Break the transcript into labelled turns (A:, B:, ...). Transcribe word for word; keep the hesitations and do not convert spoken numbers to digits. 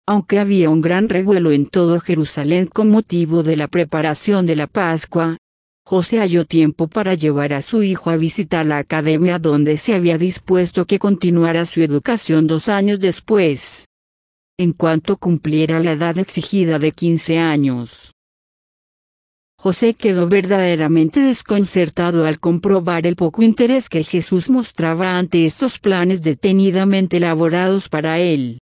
A: Aunque había un gran revuelo en todo Jerusalén con motivo de la preparación de la Pascua, José halló tiempo para llevar a su hijo a visitar la academia donde se había dispuesto que continuara su educación dos años después, en cuanto cumpliera la edad exigida de quince años. José quedó verdaderamente desconcertado al comprobar el poco interés que Jesús mostraba ante estos planes detenidamente elaborados para él.